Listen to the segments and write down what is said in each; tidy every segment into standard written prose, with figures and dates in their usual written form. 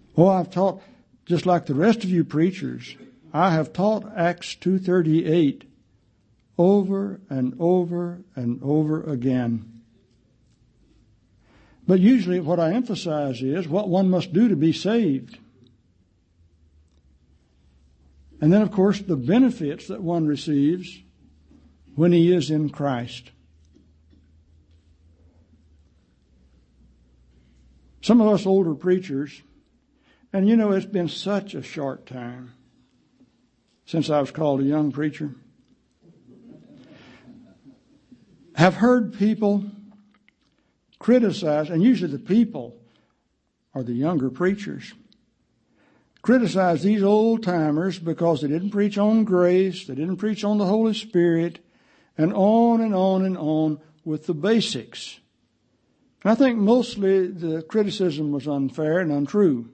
Oh, I've taught, just like the rest of you preachers, I have taught Acts 2:38 over and over and over again. But usually what I emphasize is what one must do to be saved. And then, of course, the benefits that one receives when he is in Christ. Some of us older preachers, and you know, it's been such a short time since I was called a young preacher, have heard people criticize, and usually the people are the younger preachers, criticize these old timers because they didn't preach on grace, they didn't preach on the Holy Spirit, and on and on and on with the basics. And I think mostly the criticism was unfair and untrue.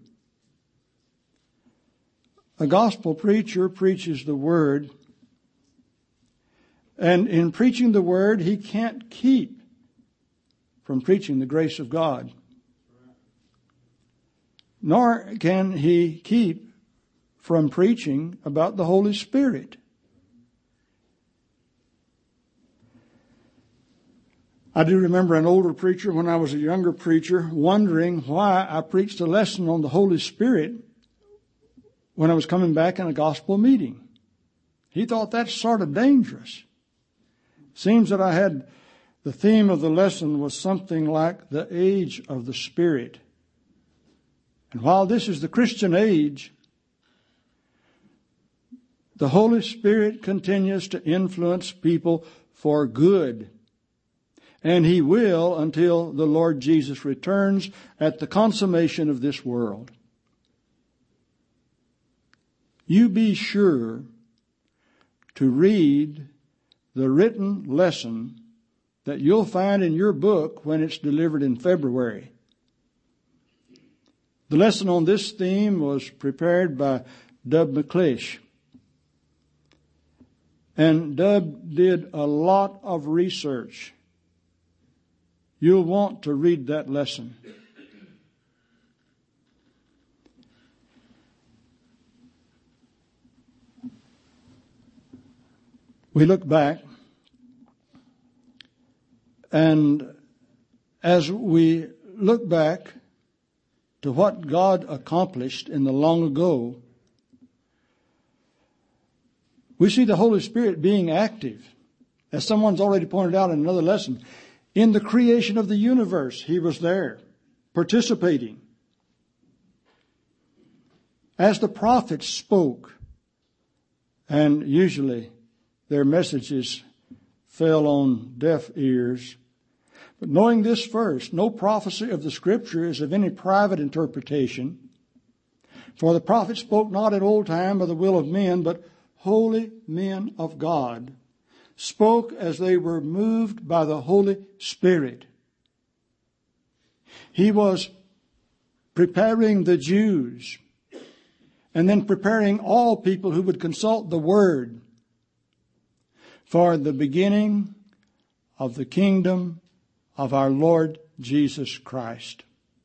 A gospel preacher preaches the Word, and in preaching the Word, he can't keep from preaching the grace of God. Nor can he keep from preaching about the Holy Spirit. I do remember an older preacher when I was a younger preacher wondering why I preached a lesson on the Holy Spirit when I was coming back in a gospel meeting. He thought that's sort of dangerous. Seems that I had the theme of the lesson was something like the age of the Spirit. And while this is the Christian age, the Holy Spirit continues to influence people for good. And He will until the Lord Jesus returns at the consummation of this world. You be sure to read the written lesson that you'll find in your book when it's delivered in February. The lesson on this theme was prepared by Dub McClish. And Dub did a lot of research. You'll want to read that lesson. We look back, and as we look back to what God accomplished in the long ago, we see the Holy Spirit being active. As someone's already pointed out in another lesson, in the creation of the universe, He was there, participating. As the prophets spoke, and usually their messages fell on deaf ears. But knowing this first, no prophecy of the Scripture is of any private interpretation. For the prophets spoke not at old time by the will of men, but holy men of God spoke as they were moved by the Holy Spirit. He was preparing the Jews and then preparing all people who would consult the Word for the beginning of the kingdom of our Lord Jesus Christ.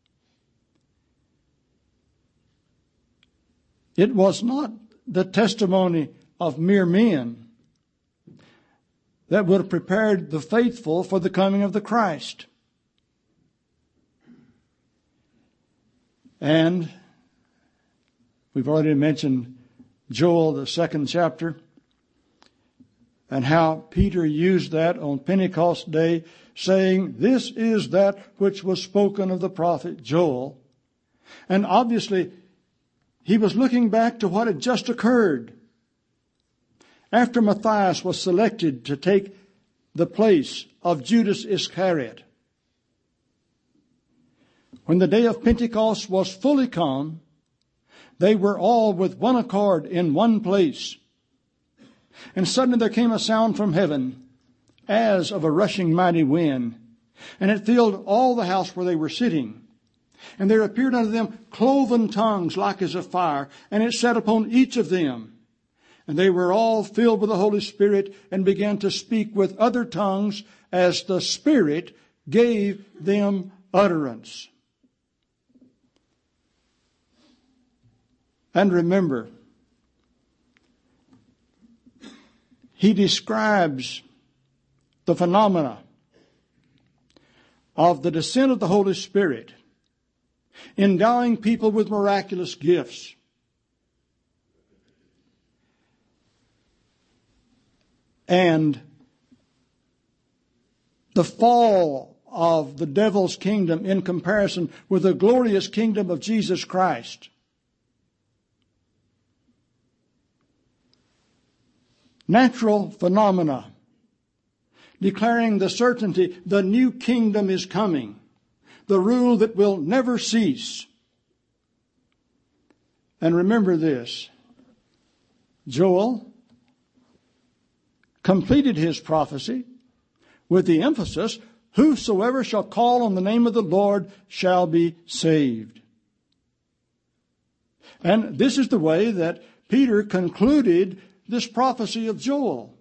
It was not the testimony of mere men that would have prepared the faithful for the coming of the Christ. And we've already mentioned Joel, the 2nd chapter, and how Peter used that on Pentecost Day, saying, "This is that which was spoken of the prophet Joel." And obviously, he was looking back to what had just occurred. After Matthias was selected to take the place of Judas Iscariot, when the day of Pentecost was fully come, they were all with one accord in one place. And suddenly there came a sound from heaven, as of a rushing mighty wind, and it filled all the house where they were sitting. And there appeared unto them cloven tongues like as of fire, and it sat upon each of them. And they were all filled with the Holy Spirit, and began to speak with other tongues as the Spirit gave them utterance. And remember, he describes the phenomena of the descent of the Holy Spirit, endowing people with miraculous gifts. And the fall of the devil's kingdom in comparison with the glorious kingdom of Jesus Christ. Natural phenomena declaring the certainty the new kingdom is coming, the rule that will never cease. And remember this, Joel completed his prophecy with the emphasis, whosoever shall call on the name of the Lord shall be saved. And this is the way that Peter concluded this prophecy of Joel.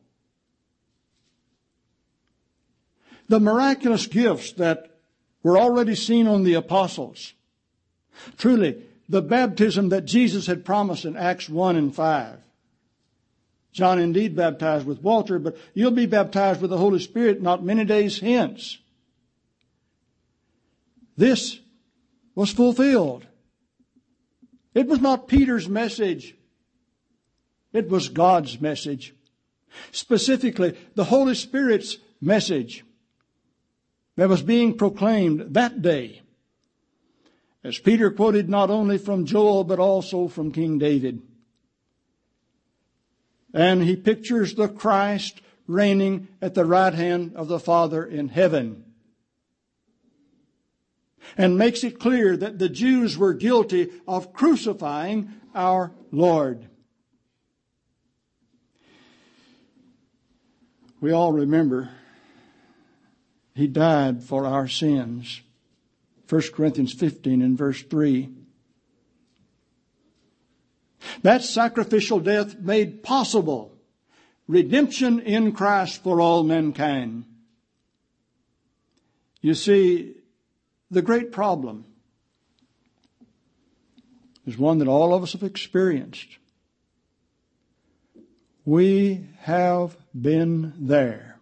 The miraculous gifts that were already seen on the apostles. Truly, the baptism that Jesus had promised in Acts 1 and 5. John indeed baptized with water, but you'll be baptized with the Holy Spirit not many days hence. This was fulfilled. It was not Peter's message. It was God's message. Specifically, the Holy Spirit's message that was being proclaimed that day. As Peter quoted not only from Joel, but also from King David. And he pictures the Christ reigning at the right hand of the Father in heaven. And makes it clear that the Jews were guilty of crucifying our Lord. We all remember he died for our sins. 1 Corinthians 15 and verse 3. That sacrificial death made possible redemption in Christ for all mankind. You see, the great problem is one that all of us have experienced. We have been there.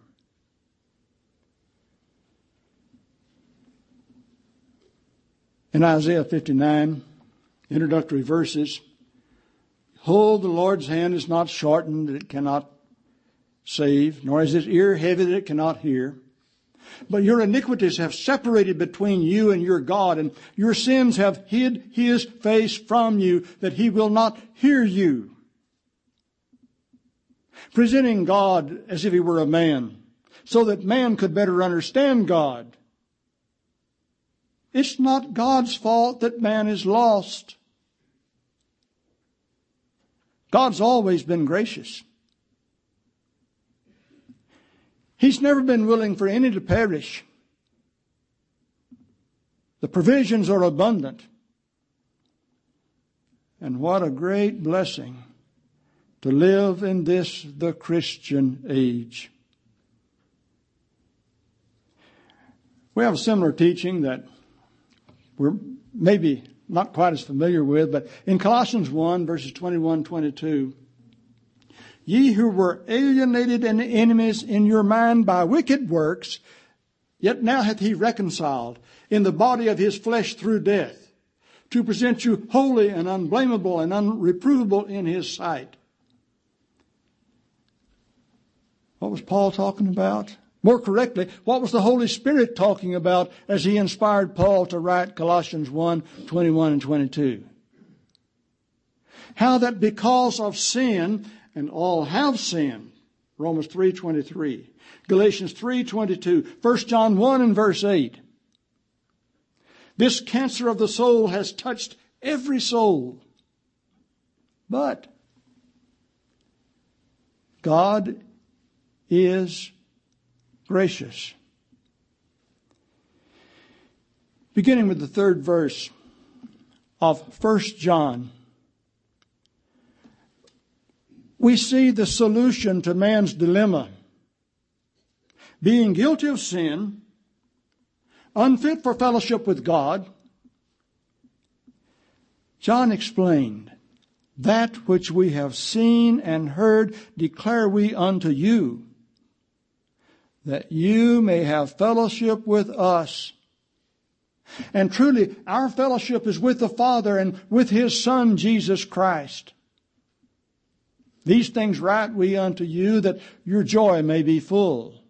In Isaiah 59, introductory verses, behold, the Lord's hand is not shortened that it cannot save, nor is his ear heavy that it cannot hear. But your iniquities have separated between you and your God, and your sins have hid his face from you, that he will not hear you. Presenting God as if he were a man, so that man could better understand God. It's not God's fault that man is lost. God's always been gracious. He's never been willing for any to perish. The provisions are abundant. And what a great blessing to live in this, the Christian age. We have a similar teaching that we're maybe not quite as familiar with, but in Colossians 1, verses 21-22, ye who were alienated and enemies in your mind by wicked works, yet now hath he reconciled in the body of his flesh through death, to present you holy and unblameable and unreprovable in his sight. What was Paul talking about? More correctly, what was the Holy Spirit talking about as he inspired Paul to write Colossians 1, 21 and 22? How that because of sin, and all have sinned, Romans 3:23, Galatians 3:22, 1 John 1 and verse 8. This cancer of the soul has touched every soul. But God is gracious. Beginning with the 3rd verse of 1 John, we see the solution to man's dilemma. Being guilty of sin, unfit for fellowship with God, John explained That which we have seen and heard declare we unto you, that you may have fellowship with us. And truly, our fellowship is with the Father and with His Son, Jesus Christ. These things write we unto you, that your joy may be full.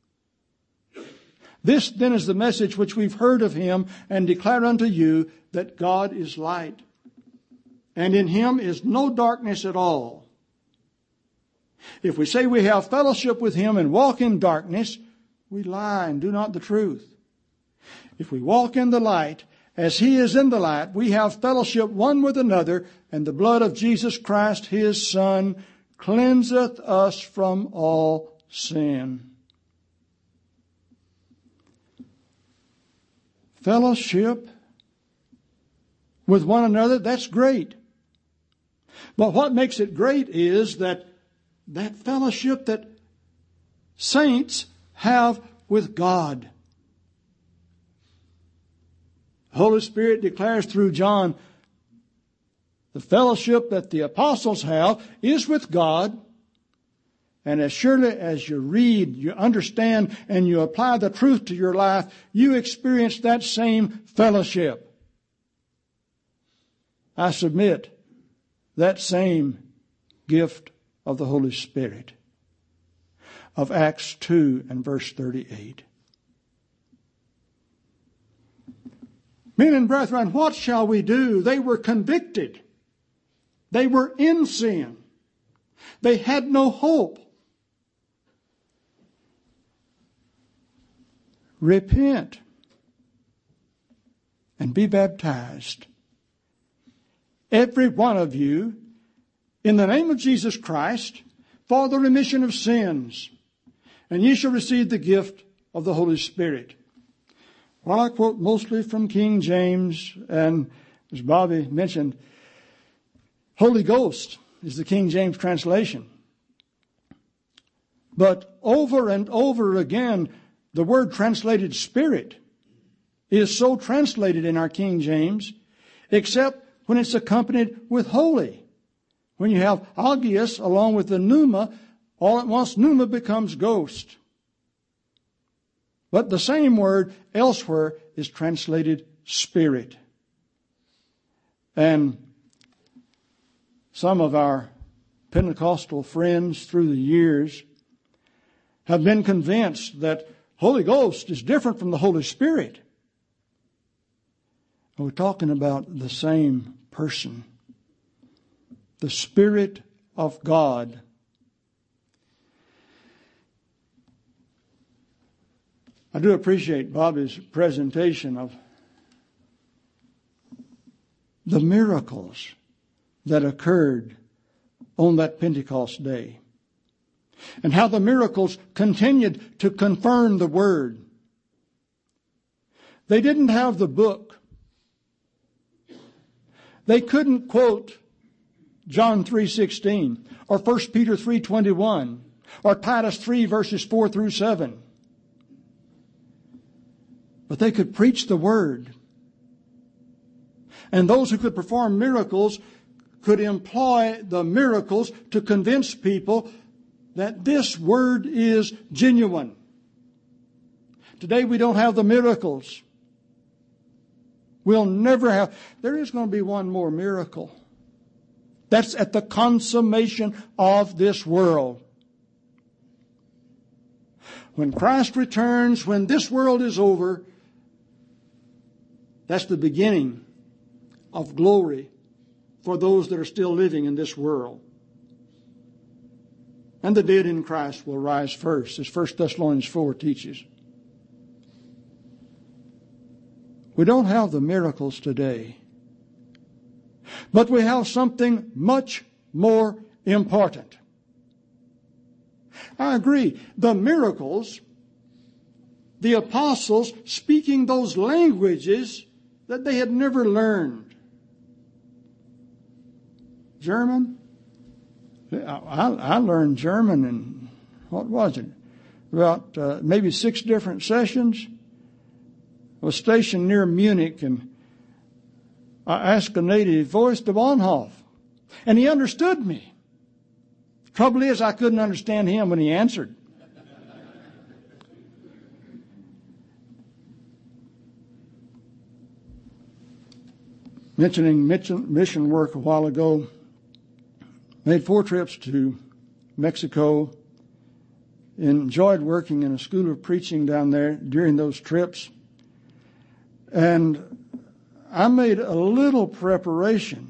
This then is the message which we've heard of Him and declare unto you, that God is light, and in Him is no darkness at all. If we say we have fellowship with Him and walk in darkness, we lie and do not the truth. If we walk in the light, as He is in the light, we have fellowship one with another, and the blood of Jesus Christ, His Son, cleanseth us from all sin. Fellowship with one another, that's great. But what makes it great is that fellowship that saints have with God. The Holy Spirit declares through John, the fellowship that the apostles have is with God. And as surely as you read, you understand, and you apply the truth to your life, you experience that same fellowship. I submit that same gift of the Holy Spirit of Acts 2 and verse 38. Men and brethren, what shall we do? They were convicted. They were in sin. They had no hope. Repent and be baptized, every one of you, in the name of Jesus Christ, for the remission of sins, and ye shall receive the gift of the Holy Spirit. Well, I quote mostly from King James, and as Bobby mentioned, Holy Ghost is the King James translation. But over and over again, the word translated Spirit is so translated in our King James, except when it's accompanied with holy. When you have agios along with the pneuma, all at once pneuma becomes ghost. But the same word elsewhere is translated Spirit. And some of our Pentecostal friends through the years have been convinced that Holy Ghost is different from the Holy Spirit. We're talking about the same person. The Spirit of God. I do appreciate Bobby's presentation of the miracles that occurred on that Pentecost day, and how the miracles continued to confirm the Word. They didn't have the book. They couldn't quote John 3:16 or 1 Peter 3:21 or Titus 3 verses 4 through 7. But they could preach the Word. And those who could perform miracles could employ the miracles to convince people that this Word is genuine. Today we don't have the miracles. We'll never have. There is going to be one more miracle. That's at the consummation of this world. When Christ returns, when this world is over, that's the beginning of glory for those that are still living in this world. And the dead in Christ will rise first, as 1 Thessalonians 4 teaches. We don't have the miracles today. But we have something much more important. I agree. The miracles, the apostles speaking those languages that they had never learned. German? I learned German in, what was it? About maybe 6 different sessions. I was stationed near Munich, and I asked a native, "Wo ist der Bahnhof?" And he understood me. Trouble is, I couldn't understand him when he answered. Mentioning mission work a while ago, made 4 trips to Mexico. Enjoyed working in a school of preaching down there during those trips. And I made a little preparation.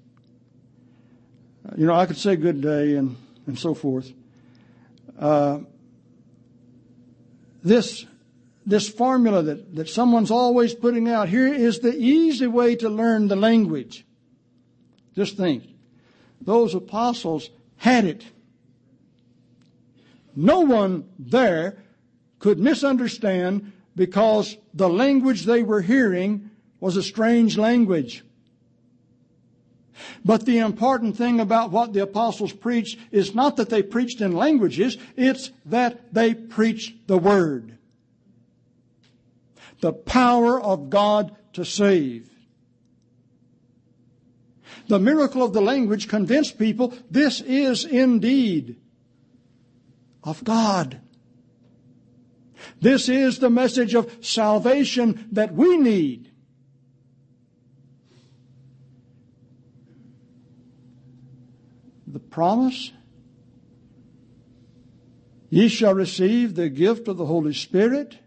I could say good day and so forth. This formula that someone's always putting out, here is the easy way to learn the language. Just think. Those apostles had it. No one there could misunderstand because the language they were hearing was a strange language. But the important thing about what the apostles preached is not that they preached in languages, it's that they preached the Word. The power of God to save. The miracle of the language convinced people this is indeed of God. This is the message of salvation that we need. The promise, ye shall receive the gift of the Holy Spirit.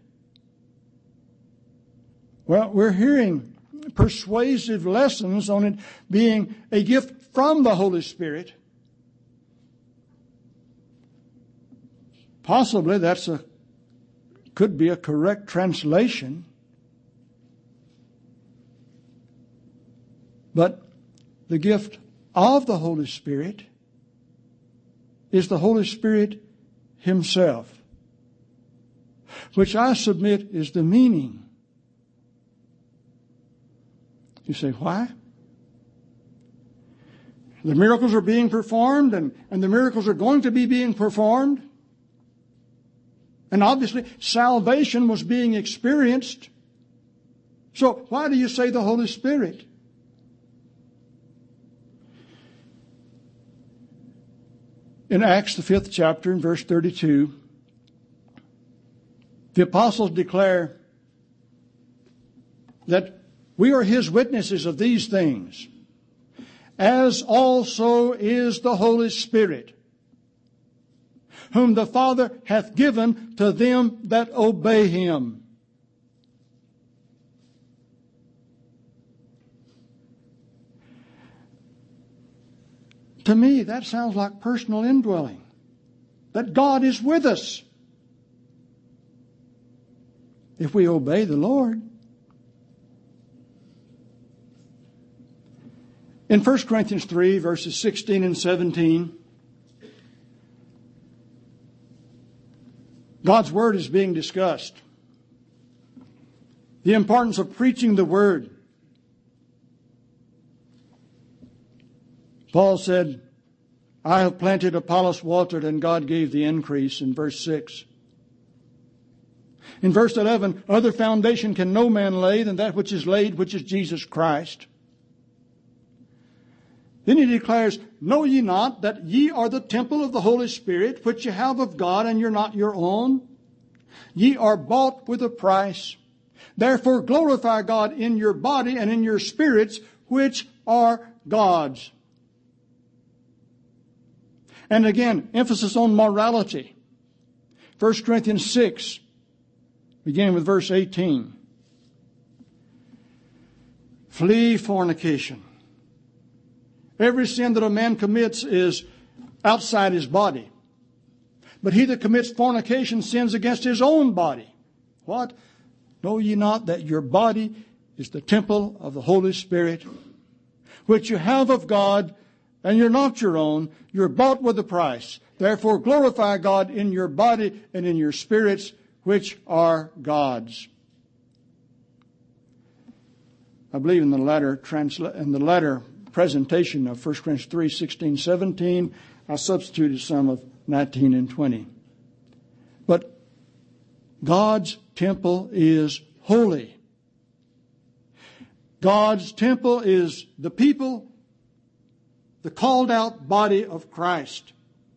Well, we're hearing persuasive lessons on it being a gift from the Holy Spirit. Possibly could be a correct translation. But the gift of the Holy Spirit is the Holy Spirit Himself, which I submit is the meaning. You say, why? The miracles are being performed and the miracles are going to be being performed. And obviously, salvation was being experienced. So why do you say the Holy Spirit? In Acts, the 5th chapter, in verse 32, the apostles declare that we are His witnesses of these things, as also is the Holy Spirit, whom the Father hath given to them that obey Him. To me, that sounds like personal indwelling. That God is with us if we obey the Lord. In 1 Corinthians 3, verses 16 and 17, God's Word is being discussed. The importance of preaching the Word. Paul said, I have planted, Apollos watered, and God gave the increase, in verse 6. In verse 11, other foundation can no man lay than that which is laid, which is Jesus Christ. Then he declares, know ye not that ye are the temple of the Holy Spirit, which ye have of God, and you're not your own? Ye are bought with a price. Therefore glorify God in your body and in your spirits, which are God's. And again, emphasis on morality. 1 Corinthians 6, beginning with verse 18. Flee fornication. Every sin that a man commits is outside his body. But he that commits fornication sins against his own body. What? Know ye not that your body is the temple of the Holy Spirit, which you have of God, and you're not your own. You're bought with a price. Therefore glorify God in your body and in your spirits, which are God's. I believe in the latter presentation of 1 Corinthians 3, 16, 17, I substituted some of 19 and 20. But God's temple is holy. God's temple is the people. the called out body of Christ.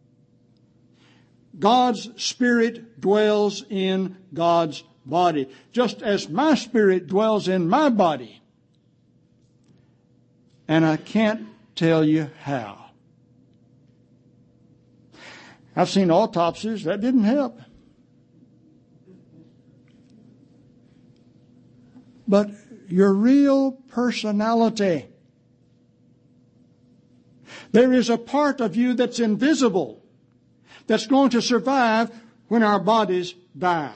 God's Spirit dwells in God's body, just as my spirit dwells in my body. And I can't tell you how. I've seen autopsies. That didn't help. But your real personality. There is a part of you that's invisible, that's going to survive when our bodies die.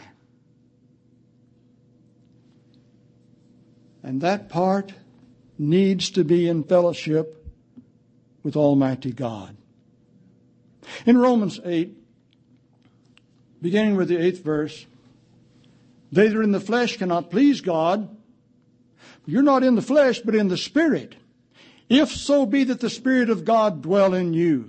And that part needs to be in fellowship with Almighty God. In Romans 8, beginning with the 8th verse, they that are in the flesh cannot please God. You're not in the flesh, but in the Spirit. If so be that the Spirit of God dwell in you.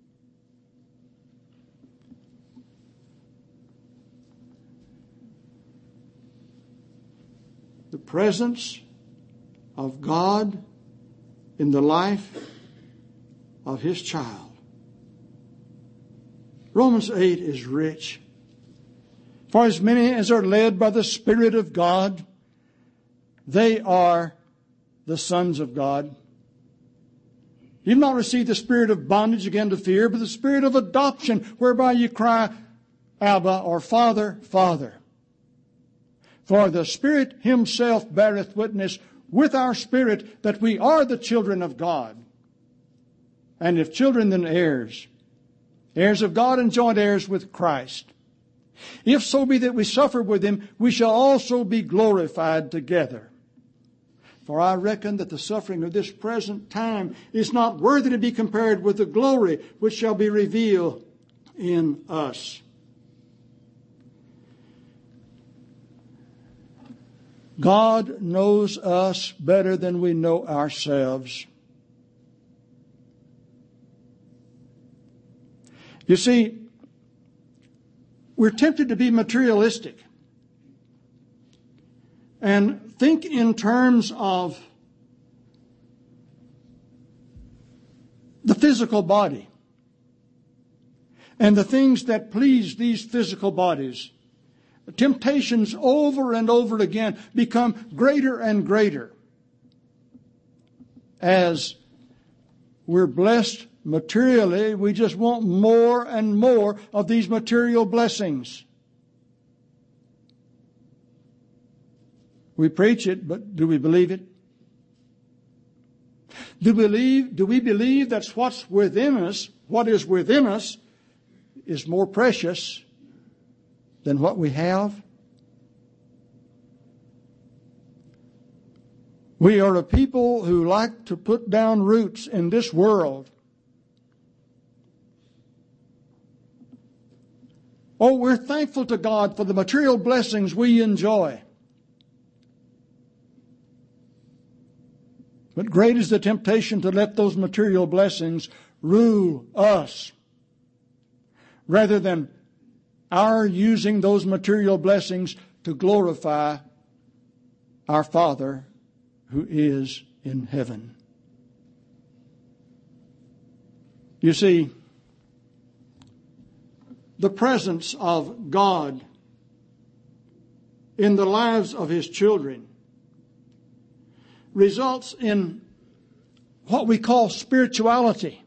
The presence of God in the life of His child. Romans 8 is rich. For as many as are led by the Spirit of God, they are the sons of God. You've not received the spirit of bondage again to fear, but the spirit of adoption, whereby you cry, Abba, or Father, Father. For the Spirit Himself beareth witness with our spirit that we are the children of God. And if children, then heirs. Heirs of God and joint heirs with Christ. If so be that we suffer with Him, we shall also be glorified together. For I reckon that the suffering of this present time is not worthy to be compared with the glory which shall be revealed in us. God knows us better than we know ourselves. You see, we're tempted to be materialistic and think in terms of the physical body and the things that please these physical bodies. The temptations over and over again become greater and greater as we're blessed materially. We just want more and more of these material blessings. We preach it, but do we believe it? Do we believe that what's within us, what is within us, is more precious than what we have? We are a people who like to put down roots in this world. Oh, we're thankful to God for the material blessings we enjoy. But great is the temptation to let those material blessings rule us, rather than our using those material blessings to glorify our Father who is in heaven. You see, the presence of God in the lives of His children results in what we call spirituality.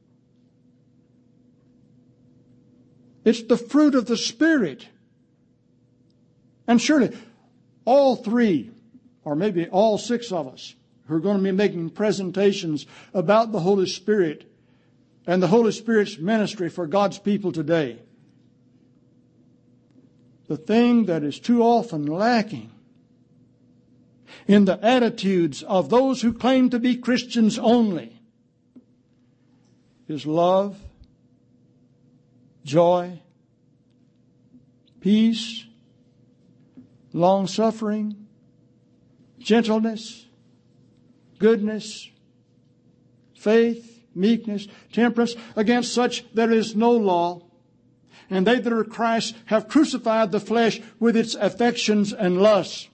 It's the fruit of the Spirit. And surely all three, or maybe all six of us, who are going to be making presentations about the Holy Spirit and the Holy Spirit's ministry for God's people today, the thing that is too often lacking in the attitudes of those who claim to be Christians only is love, joy, peace, long-suffering, gentleness, goodness, faith, meekness, temperance. Against such there is no law. And they that are Christ have crucified the flesh with its affections and lusts.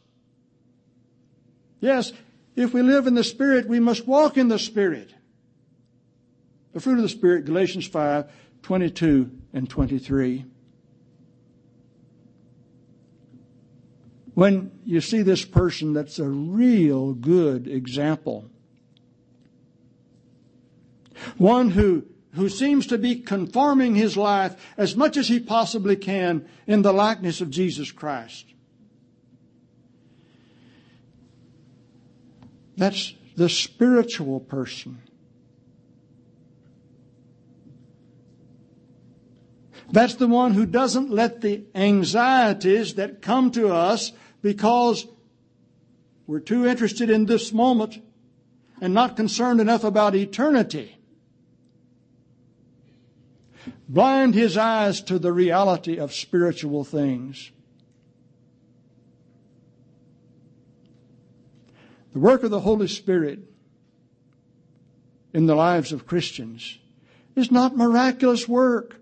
Yes, if we live in the Spirit, we must walk in the Spirit. The fruit of the Spirit, Galatians 5:22 and 23. When you see this person that's a real good example, one who seems to be conforming his life as much as he possibly can in the likeness of Jesus Christ. That's the spiritual person. That's the one who doesn't let the anxieties that come to us because we're too interested in this moment and not concerned enough about eternity blind his eyes to the reality of spiritual things. The work of the Holy Spirit in the lives of Christians is not miraculous work.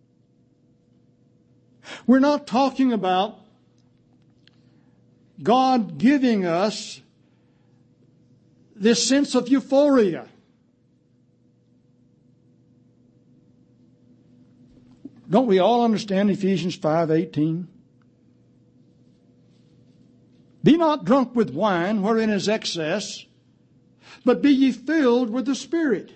We're not talking about God giving us this sense of euphoria. Don't we all understand Ephesians 5:18? Be not drunk with wine, wherein is excess, but be ye filled with the Spirit.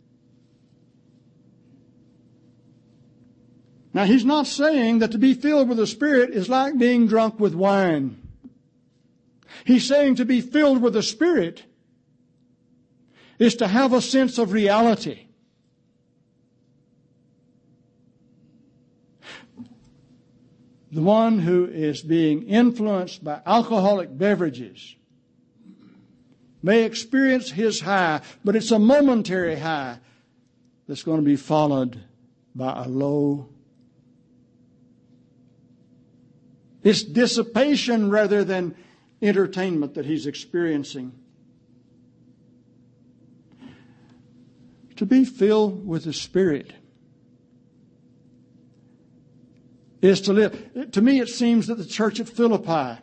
Now, he's not saying that to be filled with the Spirit is like being drunk with wine. He's saying to be filled with the Spirit is to have a sense of reality. The one who is being influenced by alcoholic beverages may experience his high, but it's a momentary high that's going to be followed by a low. It's dissipation rather than entertainment that he's experiencing. To be filled with the Spirit is to live. To me, it seems that the church at Philippi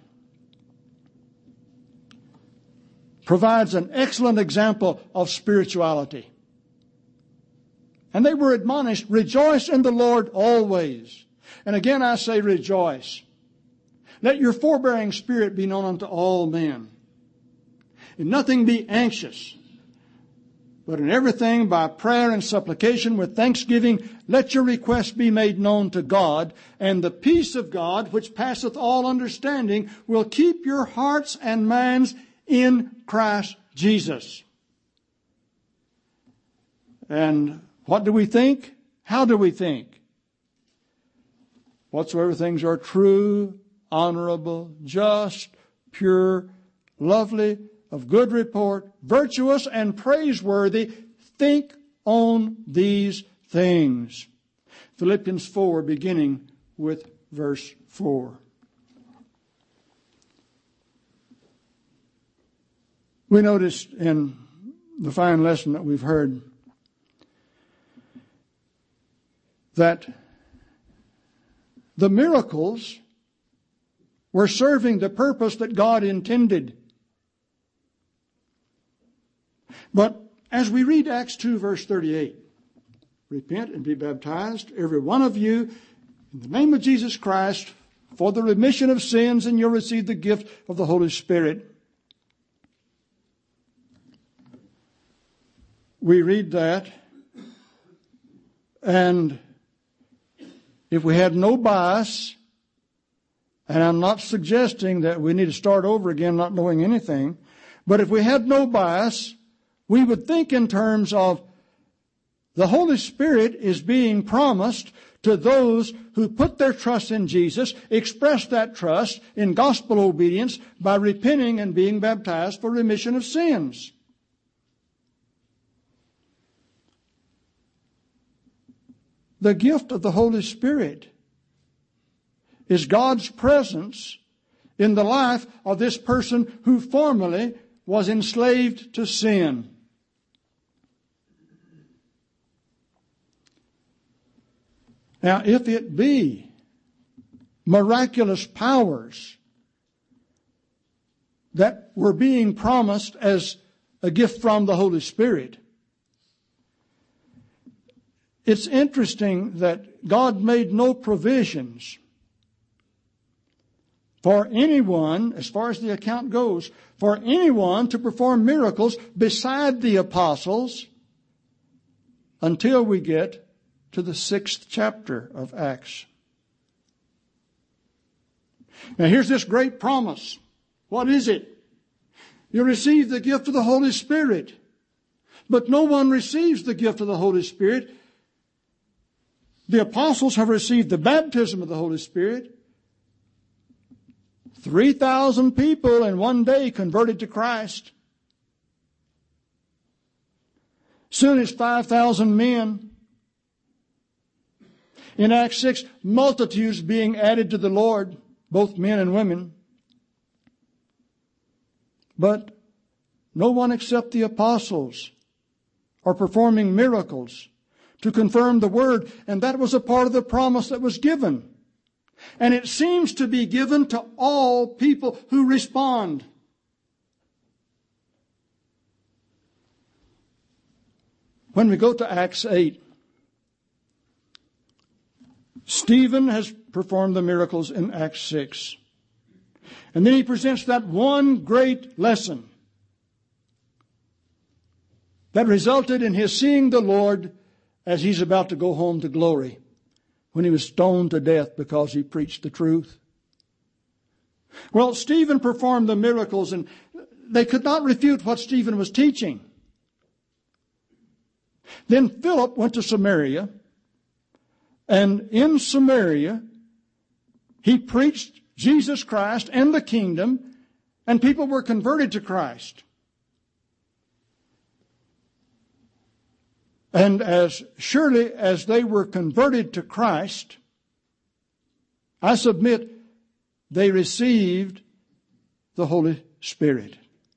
provides an excellent example of spirituality. And they were admonished, rejoice in the Lord always. And again I say rejoice. Let your forbearing spirit be known unto all men. In nothing be anxious, but in everything by prayer and supplication with thanksgiving, let your requests be made known to God, and the peace of God, which passeth all understanding, will keep your hearts and minds in Christ Jesus. And what do we think? How do we think? Whatsoever things are true, honorable, just, pure, lovely, of good report, virtuous and praiseworthy, think on these things. Philippians 4, beginning with verse 4. We noticed in the fine lesson that we've heard that the miracles were serving the purpose that God intended. But as we read Acts 2, verse 38, repent and be baptized, every one of you, in the name of Jesus Christ, for the remission of sins, and you'll receive the gift of the Holy Spirit. We read that, and if we had no bias, and I'm not suggesting that we need to start over again not knowing anything, but if we had no bias, we would think in terms of the Holy Spirit is being promised to those who put their trust in Jesus, express that trust in gospel obedience by repenting and being baptized for remission of sins. The gift of the Holy Spirit is God's presence in the life of this person who formerly was enslaved to sin. Now, if it be miraculous powers that were being promised as a gift from the Holy Spirit, it's interesting that God made no provisions for anyone, as far as the account goes, for anyone to perform miracles beside the apostles until we get to the 6th chapter of Acts. Now here's this great promise. What is it? You receive the gift of the Holy Spirit. But no one receives the gift of the Holy Spirit. The apostles have received the baptism of the Holy Spirit. 3,000 people in one day converted to Christ. Soon as 5,000 men. In Acts 6, multitudes being added to the Lord, both men and women. But no one except the apostles are performing miracles to confirm the word, and that was a part of the promise that was given. And it seems to be given to all people who respond. When we go to Acts 8, Stephen has performed the miracles in Acts 6. And then he presents that one great lesson that resulted in his seeing the Lord as he's about to go home to glory, when he was stoned to death because he preached the truth. Well, Stephen performed the miracles, and they could not refute what Stephen was teaching. Then Philip went to Samaria, and in Samaria he preached Jesus Christ and the kingdom, and people were converted to Christ. And as surely as they were converted to Christ, I submit they received the Holy Spirit.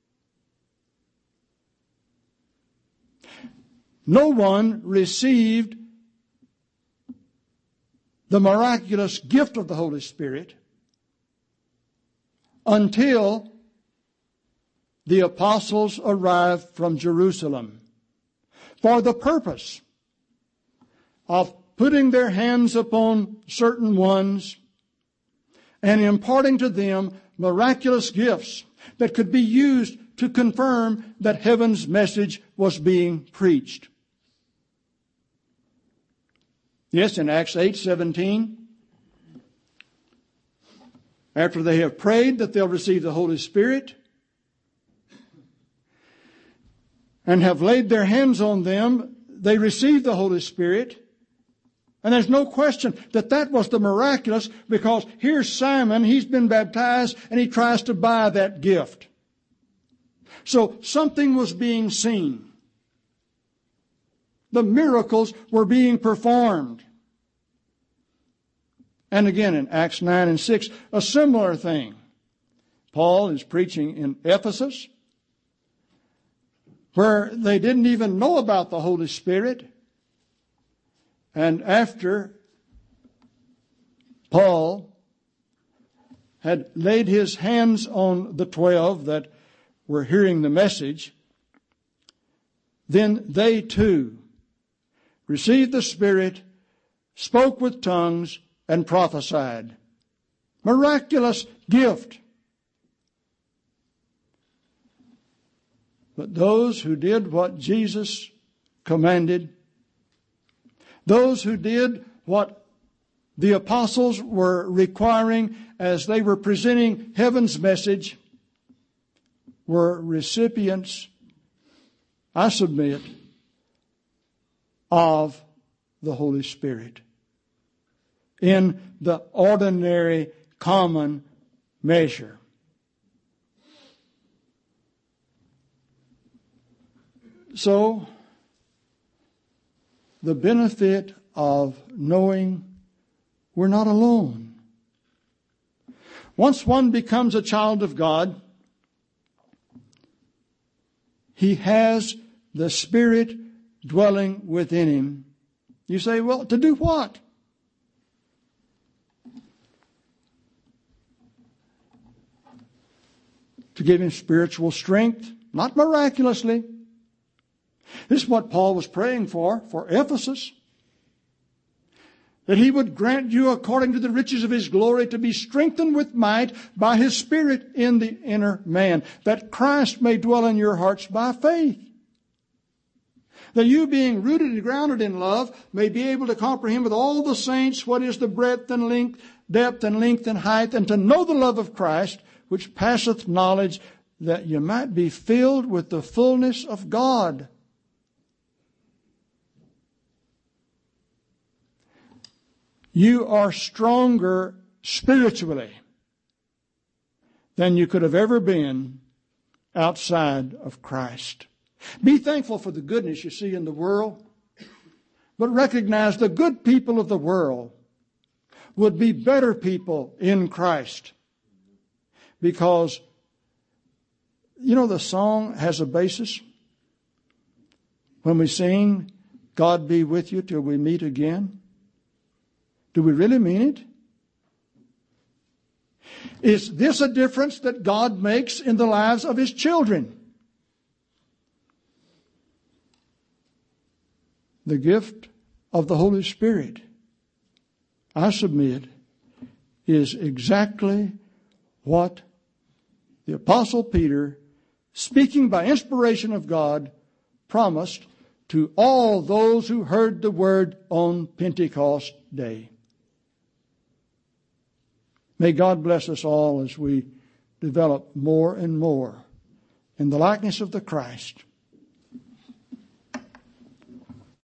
No one received the miraculous gift of the Holy Spirit until the apostles arrived from Jerusalem, for the purpose of putting their hands upon certain ones and imparting to them miraculous gifts that could be used to confirm that heaven's message was being preached. Yes, in Acts 8:17, after they have prayed that they'll receive the Holy Spirit and have laid their hands on them, they receive the Holy Spirit. And there's no question that that was the miraculous, because here's Simon, he's been baptized, and he tries to buy that gift. So something was being seen. The miracles were being performed. And again in Acts 9 and 6, a similar thing. Paul is preaching in Ephesus, where they didn't even know about the Holy Spirit. And after Paul had laid his hands on the 12 that were hearing the message, then they too received the Spirit, spoke with tongues, and prophesied. Miraculous gift. But those who did what Jesus commanded, those who did what the apostles were requiring as they were presenting heaven's message, were recipients, I submit, of the Holy Spirit in the ordinary, common measure. So, the benefit of knowing we're not alone. Once one becomes a child of God, he has the Spirit dwelling within him. You say, well, to do what? To give him spiritual strength, not miraculously. This is what Paul was praying for Ephesus. that He would grant you according to the riches of His glory to be strengthened with might by His Spirit in the inner man, that Christ may dwell in your hearts by faith. That you, being rooted and grounded in love, may be able to comprehend with all the saints what is the breadth and length, depth and length and height, and to know the love of Christ, which passeth knowledge, that you might be filled with the fullness of God. You are stronger spiritually than you could have ever been outside of Christ. Be thankful for the goodness you see in the world, but recognize the good people of the world would be better people in Christ. Because, you know, the song has a basis. When we sing, God be with you till we meet again. Do we really mean it? Is this a difference that God makes in the lives of His children? The gift of the Holy Spirit, I submit, is exactly what the Apostle Peter, speaking by inspiration of God, promised to all those who heard the word on Pentecost Day. May God bless us all as we develop more and more in the likeness of the Christ.